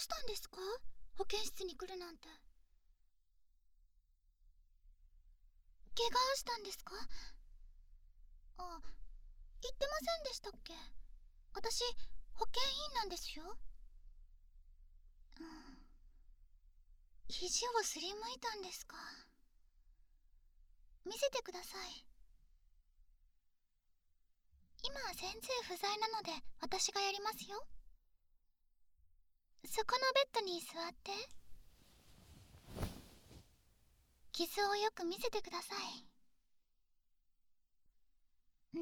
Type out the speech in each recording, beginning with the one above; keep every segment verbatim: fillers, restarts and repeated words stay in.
したんですか？保健室に来るなんて。怪我をしたんですか？あ、言ってませんでしたっけ？私、保健員なんですよ。うん、肘をすりむいたんですか。見せてください。今先生不在なので私がやりますよ。そこのベッドに座って。傷をよく見せてください。うん、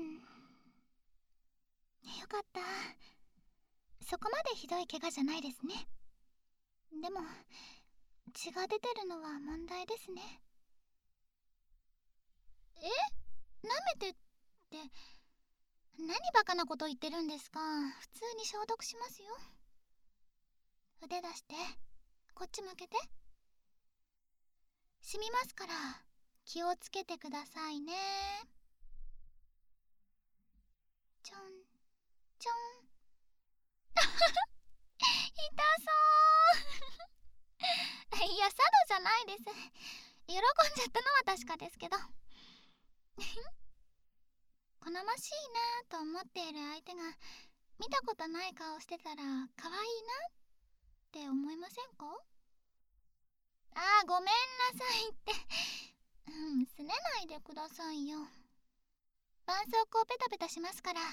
よかった。そこまでひどい怪我じゃないですね。でも血が出てるのは問題ですね。え？舐めてって何バカなこと言ってるんですか。普通に消毒しますよ。腕出して。こっち向けて。染みますから気をつけてくださいね。ちょんちょん痛そういや、佐渡じゃないです。喜んじゃったのは確かですけど好ましいなと思っている相手が見たことない顔してたら可愛いなって思いませんか？あー、ごめんなさいってうん、すねないでくださいよ。絆創膏ペタペタしますから。は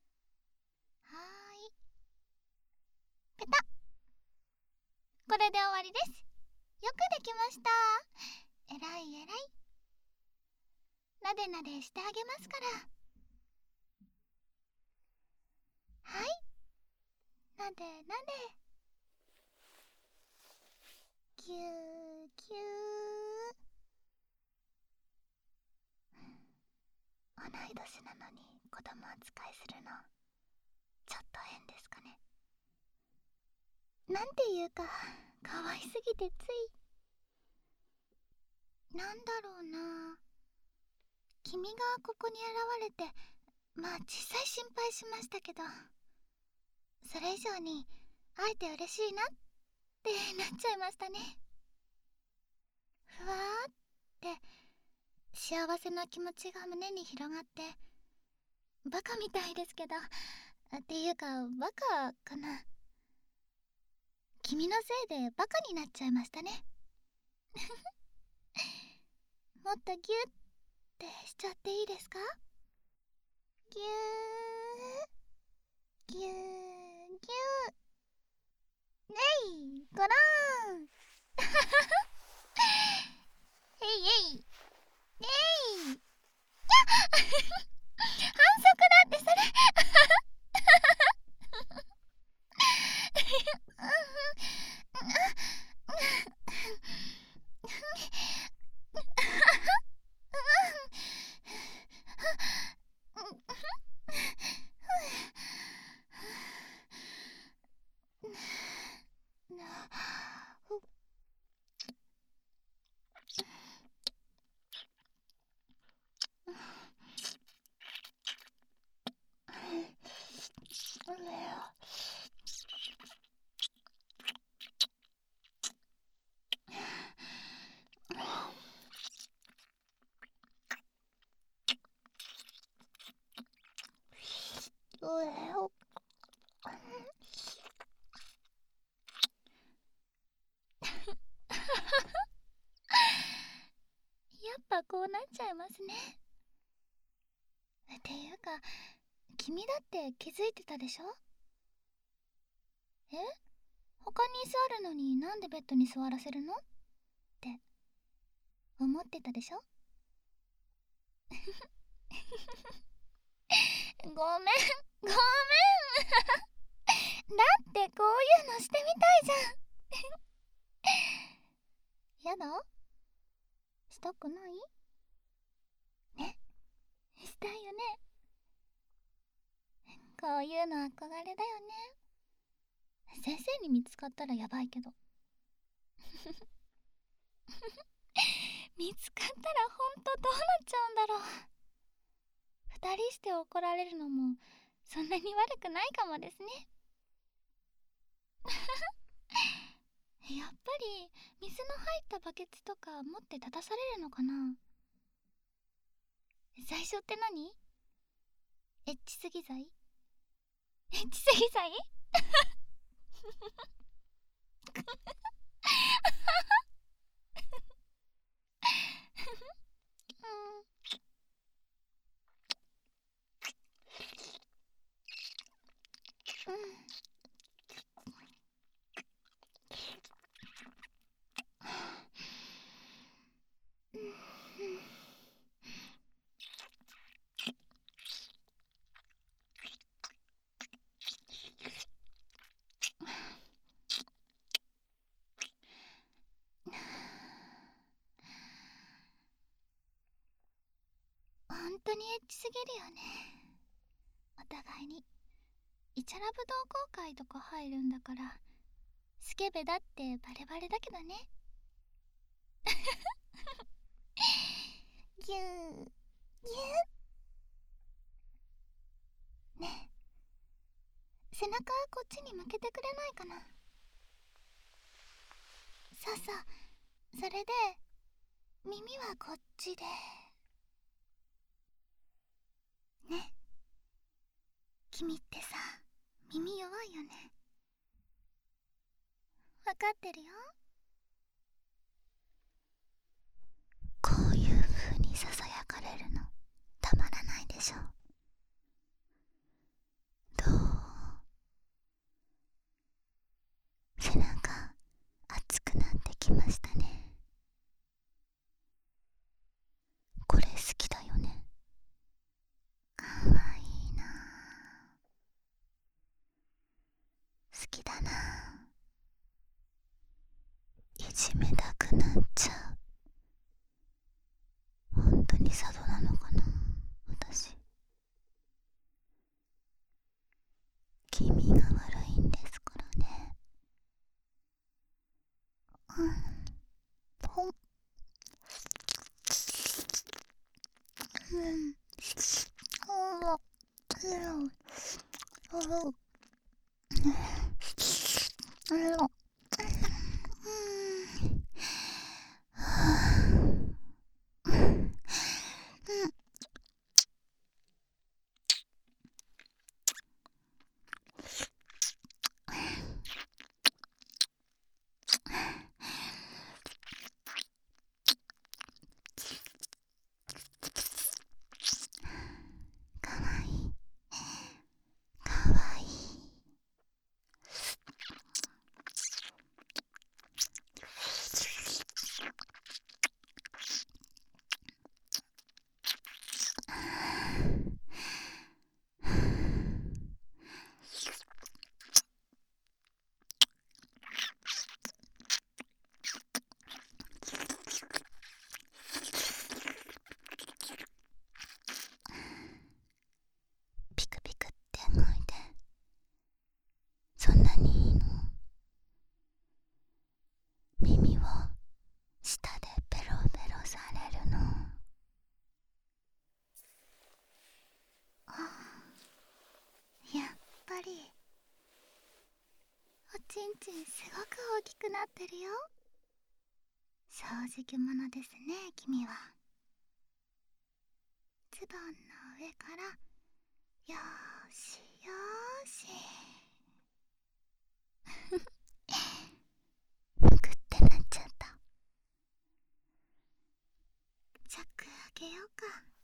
ーい、ペタッ。これで終わりです。よくできました。えらいえらい。なでなでしてあげますから。はい、なでなで。キューキュー。同い年なのに子供扱いするのちょっと変ですかね。なんていうか可愛すぎてつい。なんだろうな、君がここに現れてまあ実際心配しましたけど、それ以上に会えて嬉しいなってなっちゃいましたね。ふわーって幸せな気持ちが胸に広がって、バカみたいですけど、っていうかバカかな。君のせいでバカになっちゃいましたねもっとギュッてしちゃっていいですか？ギューギューギュー。ねいごらんえいえいえいやっ反則だってそれやっぱこうなっちゃいますね。っていうか君だって気づいてたでしょ？え？他に椅子あるのになんでベッドに座らせるのって思ってたでしょ？ごめんごめんだってこういうのしてみたいじゃんやだ？したくない？ね、したいよね。こういうの憧れだよね。先生に見つかったらやばいけど見つかったらほんとどうなっちゃうんだろう。二人して怒られるのもそんなに悪くないかもですねやっぱり水の入ったバケツとか持って立たされるのかな。最初って何？エッチすぎ罪？エッチすぎ罪？うんうんうんうん本当にエッチすぎるよね。お互いにイチャラブ同好会とか入るんだから、スケベだってバレバレだけどね。ぎゅーぎゅーねえ、背中こっちに向けてくれないかな。さあさあ、それで耳はこっちでね。君ってさ、耳弱いよね。わかってるよ。こういう風にささやかれるのたまらないでしょ。どう？背中熱くなってきましたね。これ好きだよね。かわいいな。好きだな。いじめたくなっちゃう。本当に佐渡なのかな、私。君が悪いんですからね。うん。ほん。うん。おお。うん。おお。うん。かわいい。かわいい。ピクピクって動いてそんなにいいの？耳を舌でペロペロされるの。あ、やっぱりおちんちんすごく大きくなってるよ。正直者ですね、君は。ズボンの上からよーしよーしむくってなっちゃった。チャック開けようか。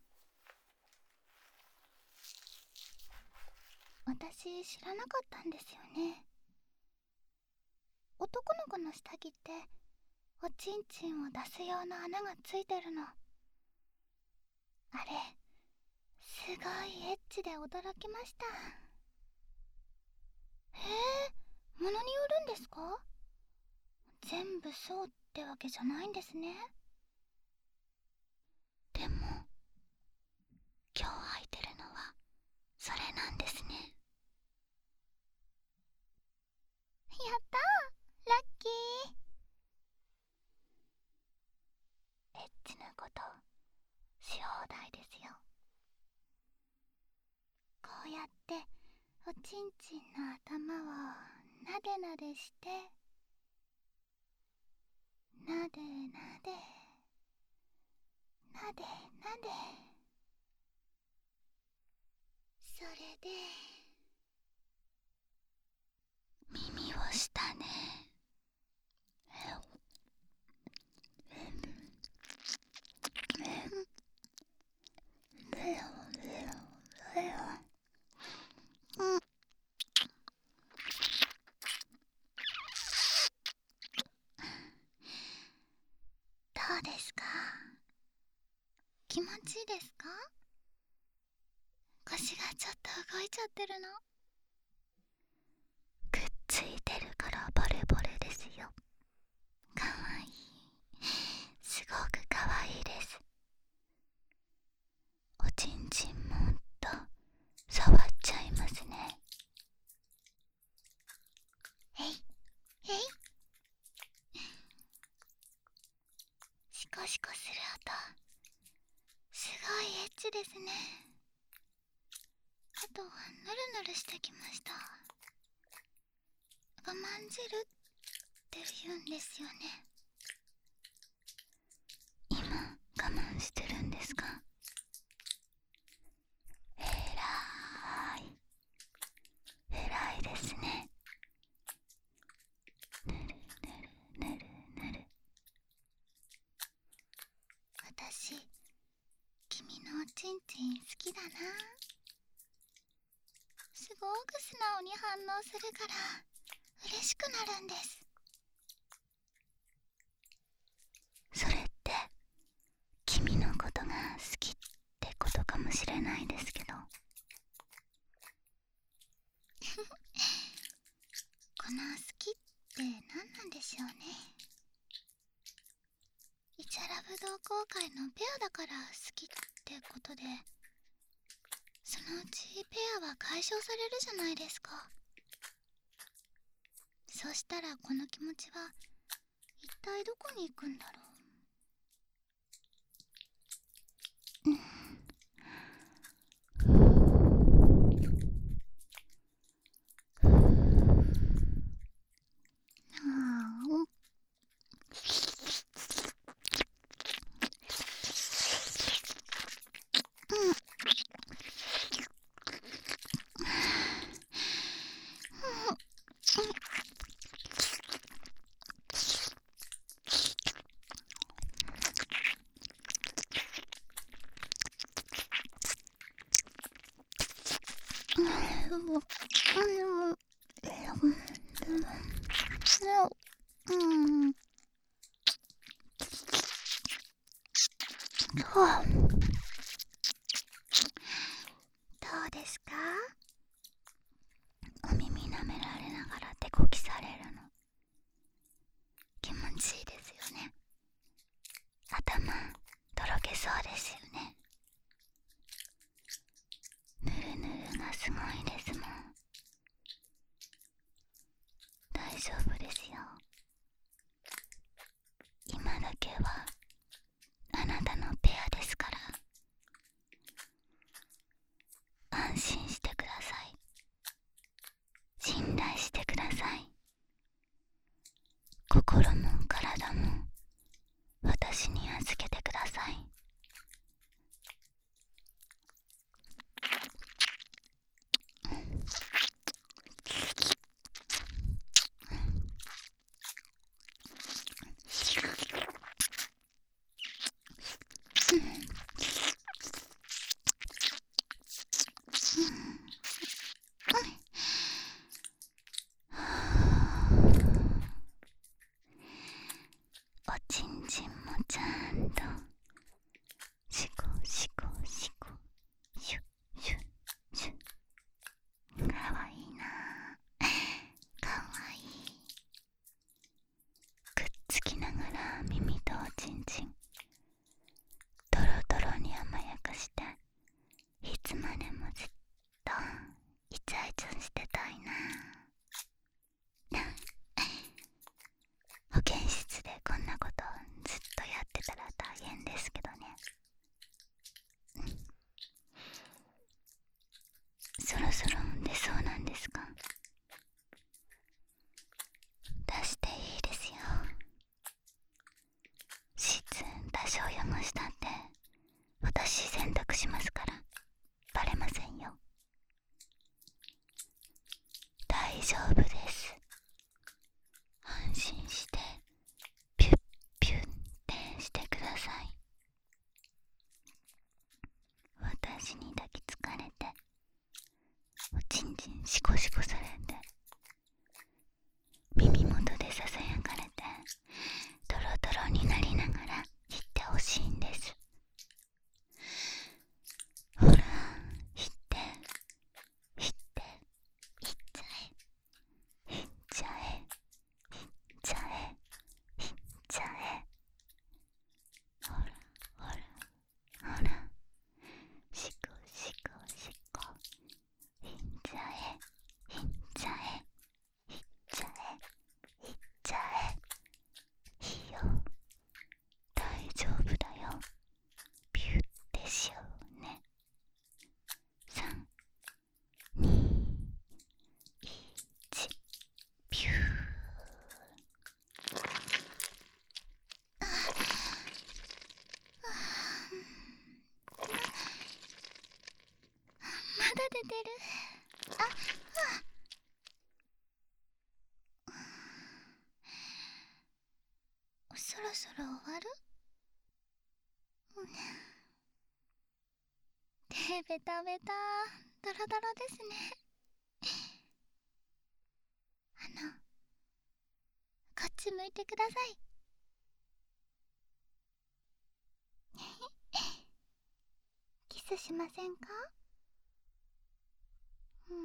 私知らなかったんですよね。男の子の下着っておちんちんを出す用の穴がついてるの。あれすごいエッチで驚きました。へえ、ものによるんですか？全部そうってわけじゃないんですね。でも今日履いてるのはそれなんですね。やったー、ラッキー。エッチなことし放題ですよ。こうやっておちんちんの頭をなでなでしてなでなでなでなで、それで耳をしたね。うん、どうですか？気持ちいいですか？腰がちょっと動いちゃってるの？くっついてるからボレボレですよ。かわいい、すごくかわいいです。おちんちんもっと触っちゃいますね。えいえい、シコシコする音、すごいエッチですね。あとはヌルヌルしてきました。我慢汁って言うんですよね。今我慢してるんですか？えらい、えらいですね。ぬるぬるぬるぬる。私、君のおちんちん好きだな。すごく素直に反応するから嬉しくなるんです。それって君のことが好きってことかもしれないですけどこの好きって何なんでしょうね。イチャラブ同好会のペアだから好きってことで、そのうちペアは解消されるじゃないですか。そしたらこの気持ちは一体どこに行くんだろう。うん、どうですか？お耳舐められながら手こきされるの気持ちいいですよね。頭とろけそうですよね。ぬるぬるがすごいですもん。大丈夫ですよ。今だけはあなたのペアですから安心してください。信頼してください。心も体も私に預けてください。おちんちんもちゃんとシコシコシコシュシュシュ。かわいいなあ、かわいい。くっつきながら耳とおちんちんドロドロに甘やかして、いつまでもずっとイチャイチャしてたいな。保健室でこんなことずっとやってたら大変ですけどね。そろそろ出そうなんですか？出していいですよ。 丈夫です。安心してピュッピュッってしてください。私に抱きつかれて、おちんちんシコシコされて、耳元でささやかれて、ドロドロになりながら言ってほしいんです。ほら、言って言って言っちゃえ言っちゃえ言っちゃえ言っちゃえ。ほらほらほら、シコシコシコ、言っちゃえ言っちゃえ言っちゃえ言っちゃえ。いいよ、大丈夫だよ。ピュッてしようね。さん、に、いち、ピュー。まだ出てる。あ、そろそろ終わる？手ベタベタ、ドロドロですね。あの、こっち向いてください。キスしませんか？うん。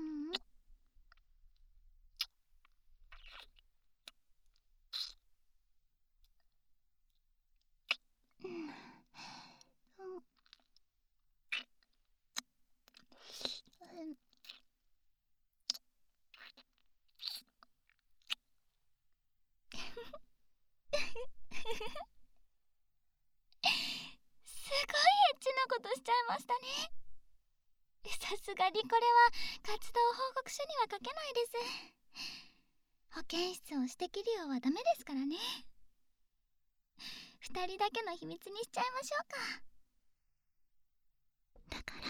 うん。うん。すごいエッチなことしちゃいましたね。さすがにこれは活動報告書には書けないです。保健室を指摘利用はダメですからね。二人だけの秘密にしちゃいましょうか。だから